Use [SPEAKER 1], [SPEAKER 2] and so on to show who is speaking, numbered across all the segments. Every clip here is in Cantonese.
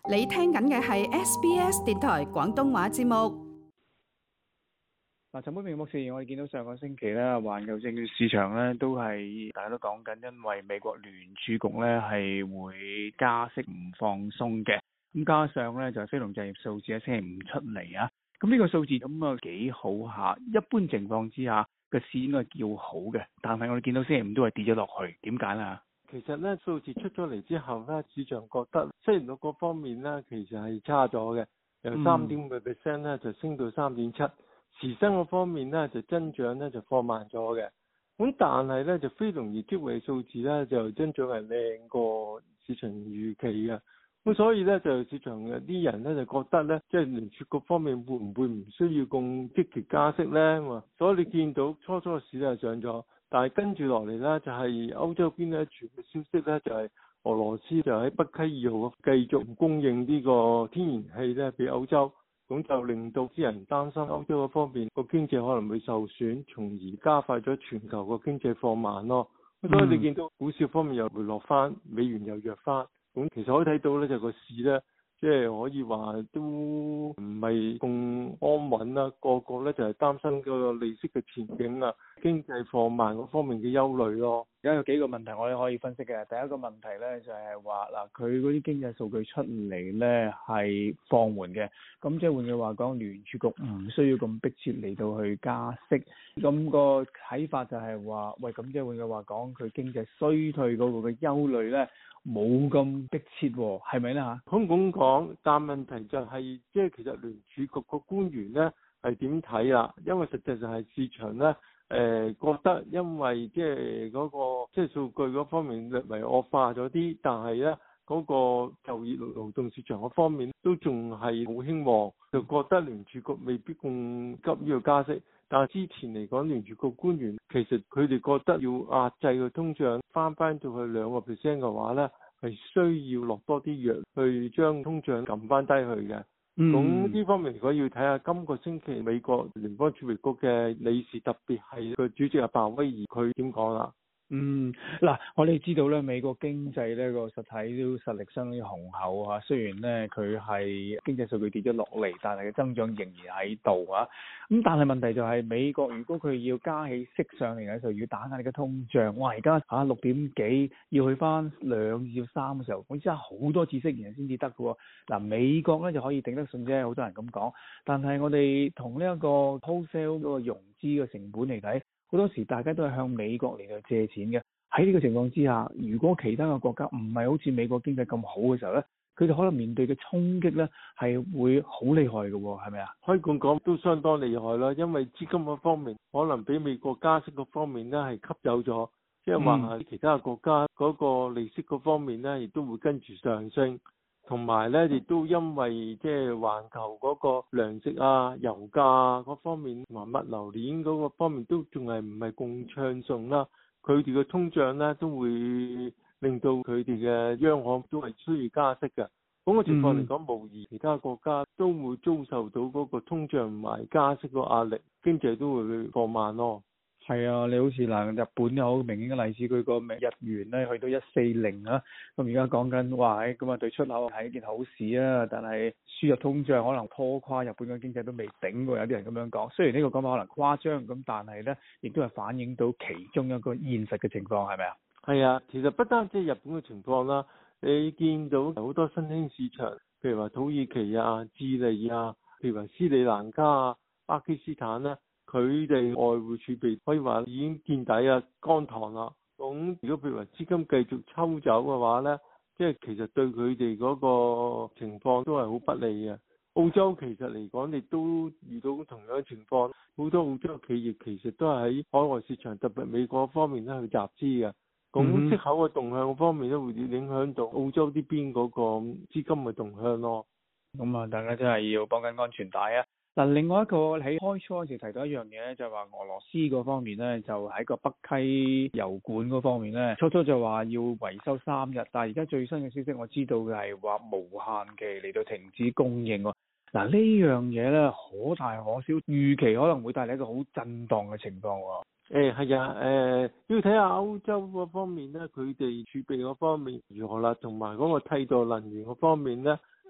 [SPEAKER 1] 你聽緊嘅係 SBS 電台廣東話節目。
[SPEAKER 2] 嗱，陳寶明博士，我哋見到上個星期咧，環球證券市場咧都係大家都講緊，因為美國聯儲局咧係會加息唔放鬆嘅，咁加上咧就係非農就業數字喺星期五出嚟啊，咁呢個數字咁啊幾好下，一般情況之下個市應該係叫好嘅，但係我哋見到星期五都係跌咗落去，點解咧？
[SPEAKER 3] 其實咧數字出咗嚟之後咧，市場覺得雖然到嗰方面咧其實係差咗嘅，由3.5% 咧就升到3.7%。時薪嗰方面咧就增長咧就放慢咗嘅，咁但係咧就非農業職位數字咧就增長係靚過市場預期嘅，咁所以咧就市場嘅啲人咧就覺得咧即係聯儲局方面會唔會唔需要咁積極加息咧？所以你見到初個市咧上咗，但係跟住落嚟咧就係歐洲邊咧傳嘅消息咧就係俄羅斯就喺北溪二號繼續供應呢個天然氣咧俾歐洲。咁就令到啲人擔心歐洲嗰方面個經濟可能會受損，從而加快咗全球個經濟放慢咯。咁所以你見到股市方面又回落翻，美元又弱翻，咁其實可以睇到咧就個市咧，即係可以話都唔係咁安穩啦。個個咧就係擔心個利息嘅前景啊，經濟放慢嗰方面嘅憂慮咯。
[SPEAKER 2] 而家有幾個問題我哋可以分析嘅。第一個問題咧就係話嗱，佢嗰啲經濟數據出嚟咧係放緩嘅，咁即係換句話講，聯儲局唔需要咁迫切嚟到去加息。咁個睇法就係話，喂，咁即係換句話講，佢經濟衰退嗰個嘅憂慮咧冇咁迫切喎，係咪咧嚇？
[SPEAKER 3] 咁講，但問題就係即係其實聯儲局個官員咧係點睇啊？因為實際上係市場咧。覺得因為即係嗰個即係數據嗰方面略為惡化咗啲，但係咧嗰個就業勞動市場嗰方面都仲係好興旺，就覺得聯儲局未必咁急於加息。但係之前嚟講，聯儲局官員其實佢哋覺得要壓制個通脹翻到去2% 嘅話咧，係需要落多啲藥去將通脹撳翻低去嘅。咁呢方面如果要睇下今個星期美國聯邦儲備局嘅理事，特別係個主席阿鮑威爾，佢點講啦？
[SPEAKER 2] 嗱，我哋知道咧，美國經濟咧個實體都實力相當之雄厚啊。雖然咧佢係經濟數據跌咗落嚟，但係嘅增長仍然喺度啊。咁但係問題就係美國如果佢要加起息上嚟嘅時候，要打壓你嘅通脹，哇！而家6點幾要去翻2至3嘅時候，我真係好多次息然先至得嘅喎。嗱，美國咧就可以頂得順啫，好多人咁講。但係我哋同呢一個 wholesale 嗰個融資嘅成本嚟睇。好多時大家都係向美國嚟到借錢嘅，喺呢個情況之下，如果其他嘅國家唔係好似美國經濟咁好嘅時候咧，佢哋可能面對嘅衝擊咧係會好厲害嘅喎，係咪啊？
[SPEAKER 3] 可以咁講都相當厲害啦，因為資金嗰方面可能比美國加息嗰方面咧係吸走咗，即係話其他嘅國家嗰個利息嗰方面咧亦都會跟住上升。同埋咧，亦都因為即係環球嗰個糧食啊、油價啊嗰方面，同埋物流鏈嗰個方面都仲係唔係咁暢順啦。佢哋嘅通脹咧都會令到佢哋嘅央行都係需要加息嘅。咁個情況嚟講，無疑其他國家都會遭受到嗰個通脹同埋加息個壓力，經濟都會放慢咯。
[SPEAKER 2] 係啊，你好似日本有好明顯嘅例子，佢個日元咧去到140啊，咁而家講緊話咁啊對出口係一件好事啊，但係輸入通脹可能拖垮日本嘅經濟都未頂喎，有啲人咁樣講。雖然呢個講法可能誇張，咁但係咧亦都係反映到其中一個現實嘅情況，係咪啊？
[SPEAKER 3] 係啊，其實不單止日本嘅情況啦，你見到好多新興市場，譬如話土耳其啊、智利啊，譬如話斯里蘭卡啊、巴基斯坦啦。佢哋外匯儲備可以話已經見底啊，乾塘啦。咁如果譬如話資金繼續抽走嘅話呢，即係其實對佢哋嗰個情況都係好不利嘅。澳洲其實嚟講，亦都遇到同樣嘅情況，好多澳洲企業其實都係喺海外市場，特別美國方面咧去集資嘅。咁息口嘅動向方面都會影響到澳洲呢邊嗰個資金嘅動向咯。
[SPEAKER 2] 咁啊，大家真係要綁緊安全帶啊！嗱，另外一個喺開初嗰時提到一樣嘢咧，就係話俄羅斯嗰方面咧，就喺個北溪油管嗰方面咧，初就話要維修3日，但係而家最新嘅消息我知道嘅係話無限期嚟到停止供應喎。嗱，呢樣嘢咧可大可小，預期可能會帶嚟一個好震盪嘅情況喎。
[SPEAKER 3] 係啊，要睇下歐洲嗰方面咧，佢哋儲備嗰方面如何啦，同埋嗰個替代能源嗰方面咧。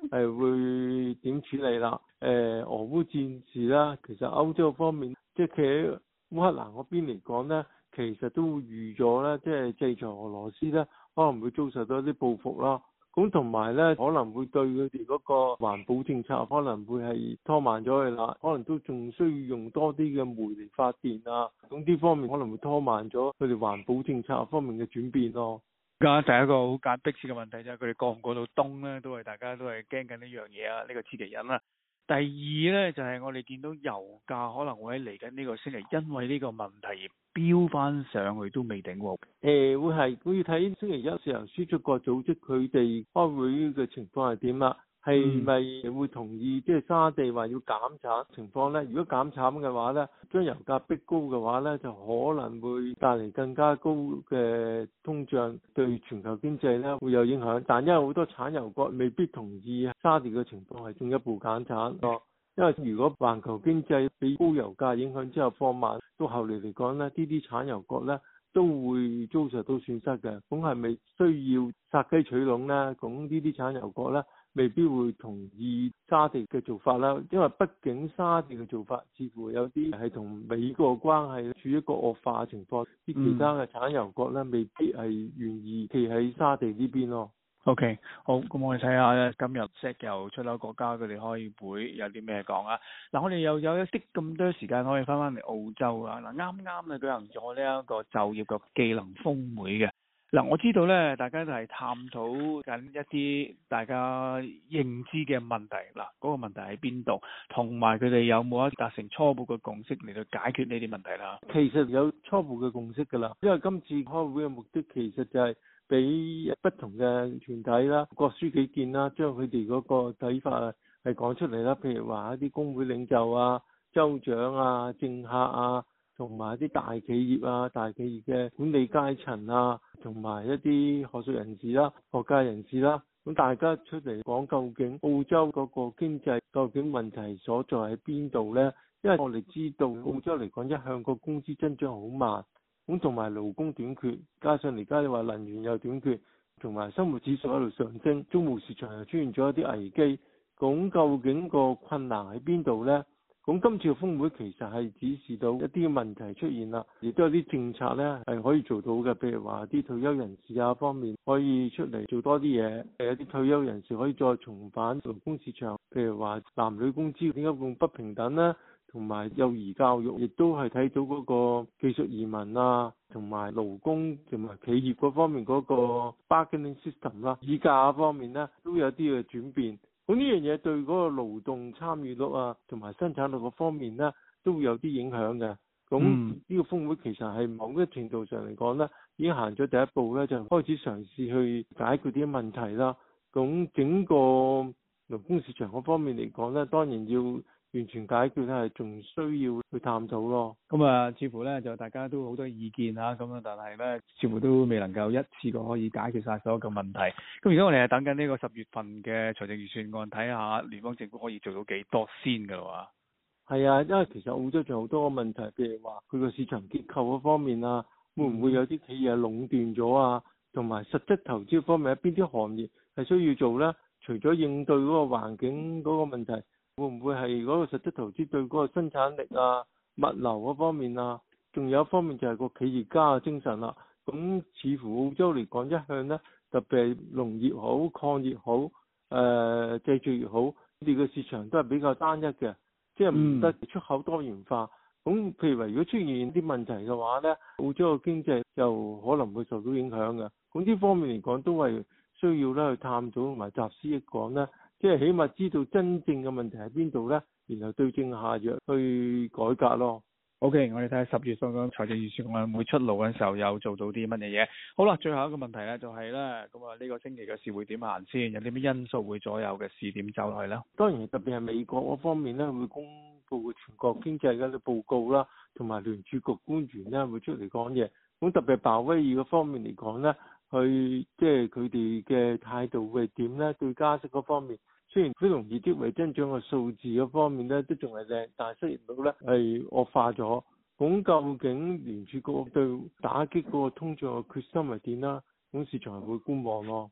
[SPEAKER 3] 係會點處理啦。俄烏戰事啦，其實歐洲方面即係企喺烏克蘭嗰邊嚟講咧，其實都預咗咧，即係制裁俄羅斯咧，可能會遭受到一啲報復啦。咁同埋咧，可能會對佢哋嗰個環保政策可能會係拖慢咗佢啦，可能都仲需要用多啲嘅煤嚟發電啊，咁呢方面可能會拖慢咗佢哋環保政策方面嘅轉變咯。
[SPEAKER 2] 而家第一個好緊迫切嘅問題就係佢哋過唔過到冬咧，大家都係驚緊呢樣嘢啊，呢個次期因啦。第二咧就係我哋見到油價可能會喺嚟緊呢個星期，因為呢個問題而飆翻上去都未定喎。
[SPEAKER 3] 會要睇星期一石油輸出國組織佢哋開會嘅情況係點啦。係咪會同意即係沙地話要減產情況呢？如果減產嘅話呢，將油價逼高嘅話呢，就可能會帶嚟更加高嘅通脹，對全球經濟呢會有影響。但因為好多產油國未必同意沙地嘅情況係進一步減產咯。因為如果環球經濟被高油價影響之後放慢，到後嚟嚟講呢，呢啲產油國呢都會遭受到損失嘅。咁係咪需要殺雞取卵呢？咁呢啲產油國呢，未必會同意沙地嘅做法啦，因為畢竟沙地嘅做法似乎有啲係同美國關係處於一個惡化嘅情況，啲其他嘅產油國咧未必係願意企喺沙地呢邊咯。
[SPEAKER 2] OK， 好，咁我哋睇下咧，今日石油出口國家佢哋開會有啲咩講啊？嗱，我哋又有一啲咁多時間可以翻嚟澳洲啊！嗱，啱啱咧舉行咗呢一個就業嘅技能峰會嘅。嗱，我知道咧，大家都係探討緊一啲大家認知嘅問題。嗱，嗰個問題喺邊度？同埋佢哋有冇一達成初步嘅共識嚟到解決呢啲問題啦？
[SPEAKER 3] 其實有初步嘅共識㗎啦，因為今次開會嘅目的其實就係俾不同嘅團體啦、各抒己見啦，將佢哋嗰個睇法係講出嚟啦。譬如話一啲工會領袖啊、州長啊、政客啊，同埋一啲大企業啊、大企業嘅管理階層啊，同埋一啲學術人士啦、學界人士啦，咁大家出嚟講究竟澳洲嗰個經濟究竟問題所在喺邊度呢？因為我哋知道澳洲嚟講一向個工資增長好慢。咁同埋勞工短缺，加上而家你話能源又短缺，同埋生活指數喺度上升，租務市場又出現咗一啲危機，咁究竟個困難喺邊度呢？咁今次嘅峰會其實係指示到一啲問題出現啦，亦都有啲政策呢係可以做到嘅，譬如話啲退休人士啊方面可以出嚟做多啲嘢，有啲退休人士可以再重返勞工市場，譬如話男女工資點解咁不平等呢？同埋幼兒教育，亦都係睇到嗰個技術移民啊，同埋勞工同埋企業嗰方面嗰個 bargaining system 啦，議價方面呢都有啲嘅轉變。咁呢樣嘢對嗰個勞動參與率啊，同埋生產率嗰方面呢，都會有啲影響嘅。咁呢個峰會其實係某一程度上嚟講呢，已經行咗第一步咧，就開始嘗試去解決啲問題啦。咁整個勞工市場嗰方面嚟講呢，當然要完全解決咧，係仲需要去探討咯。
[SPEAKER 2] 咁啊，似乎咧就大家都好多意見嚇，咁啊，但係咧似乎都未能夠一次過可以解決晒所有嘅問題。咁而家我哋係等緊呢個10月份嘅財政預算案，睇下聯邦政府可以做到幾多先㗎喎。
[SPEAKER 3] 係啊，因為其實澳洲仲有好多個問題，譬如話佢個市場結構嗰方面啊，會唔會有啲企業壟斷咗啊？同埋實質投資方面，邊啲行業係需要做咧？除咗應對嗰個環境嗰個問題，會唔會係嗰個實質投資對嗰個生產力啊、物流嗰方面啊，仲有一方面就係個企業家嘅精神啦。咁似乎澳洲嚟講一向咧，特別係農業好、礦業好、製造業好，佢哋嘅市場都係比較單一嘅，即係唔得出口多元化。咁譬如話，如果出現啲問題嘅話咧，澳洲嘅經濟就可能會受到影響嘅。咁呢方面嚟講，都係需要咧去探討同埋集思一講咧，即係起碼知道真正嘅問題喺邊度咧，然後對症下藥去改革咯。
[SPEAKER 2] OK， 我哋睇下10月份嘅財政預算案會出爐嘅時候，有做到啲乜嘢嘢？好啦，最後一個問題咧就係咧，咁啊呢個星期嘅市會點行先？有啲咩因素會左右嘅市點走落去咧？
[SPEAKER 3] 當然特別係美國嗰方面咧，會公布全國經濟嘅報告啦，同埋聯儲局官員咧會出嚟講嘢。咁特別係鮑威爾嗰方面嚟講咧，即係佢哋嘅態度會點咧？對加息嗰方面。雖然非農業職位增長嘅數字嗰方面咧都仲係靚，但係失業率咧係惡化咗。咁究竟聯儲局對打擊嗰個通脹嘅決心係點啦？咁市場係會觀望咯。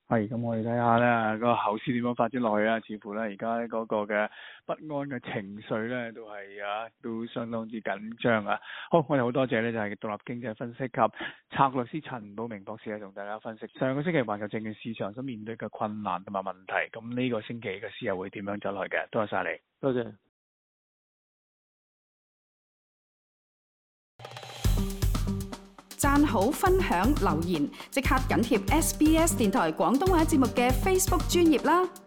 [SPEAKER 2] 係，咁我哋睇下咧個後市點樣發展落去啊？似乎咧而家嗰個嘅不安嘅情緒咧都相當之緊張啊！好，我哋好多謝咧就係獨立經濟分析及策略師陳寶明博士咧同大家分析上個星期環球證券市場所面對嘅困難同埋問題，咁呢個星期嘅市又會點樣走落去嘅？多謝晒你，
[SPEAKER 3] 多謝。
[SPEAKER 1] 讚好、分享、留言，即刻緊貼SBS 電台廣東話節目嘅 Facebook 專頁啦！